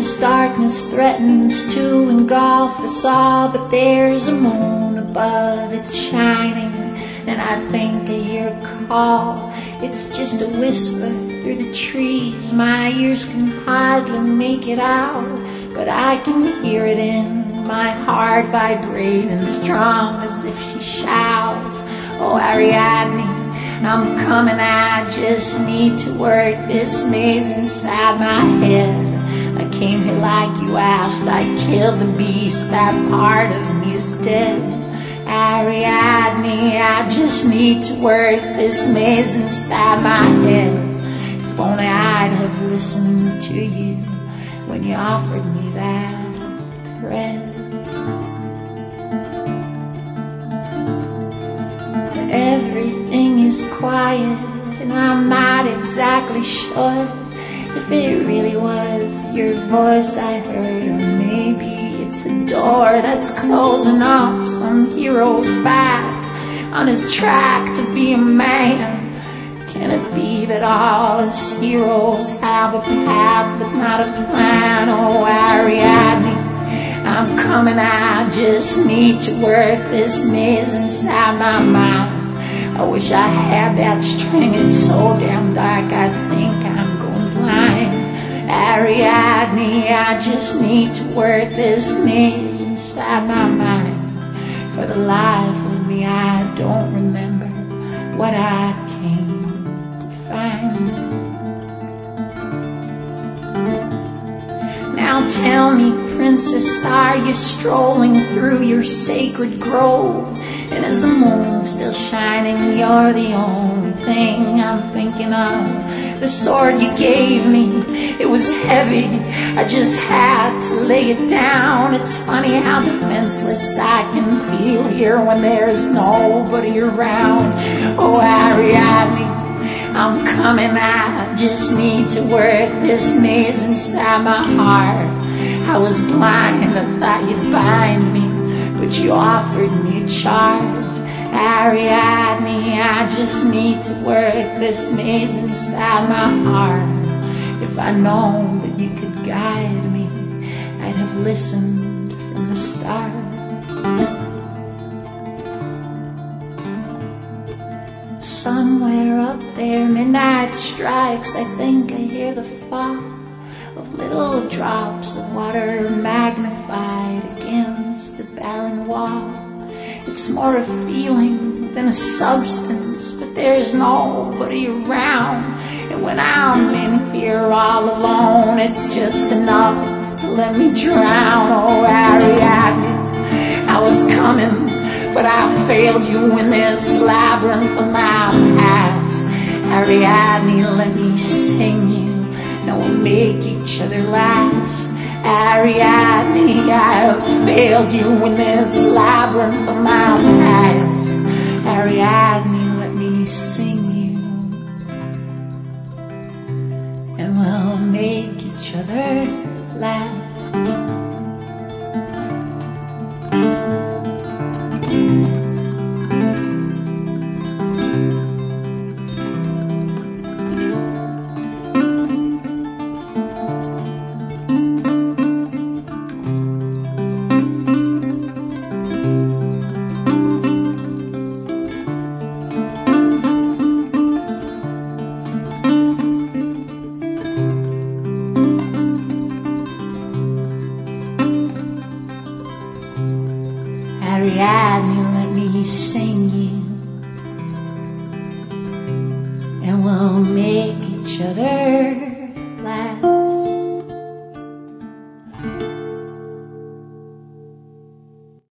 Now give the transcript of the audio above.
as darkness threatens to engulf us all. But there's a moon above, it's shining, and I think I hear a call. It's just a whisper through the trees, my ears can hardly make it out, but I can hear it in my heart, vibrating strong as if she shouts, oh Ariadne, I'm coming, I just need to work this maze inside my head. I came here like you asked, I killed the beast, that part of me is dead. Ariadne, I just need to work this maze inside my head. If only I'd have listened to you when you offered me that thread. Everything is quiet, and I'm not exactly sure if it really was your voice I heard, or maybe it's a door that's closing up some hero's back on his track to be a man. Can it be that all us heroes have a path but not a plan? Oh Ariadne, I'm coming, I just need to work this maze inside my mind. I wish I had that string, it's so damn dark, I think I'm going blind. Ariadne, I just need to work this maze inside my mind. For the life of me, I don't remember what I came to find. Now tell me, princess, are you strolling through your sacred grove? And is the moon still shining? You're the only thing I'm thinking of. The sword you gave me, it was heavy, I just had to lay it down. It's funny how defenseless I can feel here when there's nobody around. Oh Ariadne, I'm coming, I just need to work this maze inside my heart. I was blind, I thought you'd bind me, but you offered me a charge. Ariadne, I just need to work this maze inside my heart. If I'd known that you could guide me, I'd have listened from the start. Somewhere up there, midnight strikes, I think I hear the fall of little drops of water magnified against the barren wall. It's more a feeling than a substance, but there's nobody around. And when I'm in here all alone, it's just enough to let me drown. Oh Ariadne, I was coming, but I failed you in this labyrinth of my past. Ariadne, let me sing you, and we'll make each other last. Ariadne, I have failed you in this labyrinth of my past. Ariadne, let me sing you, and we'll make each other last. Ariadne, let me sing you, and we'll make each other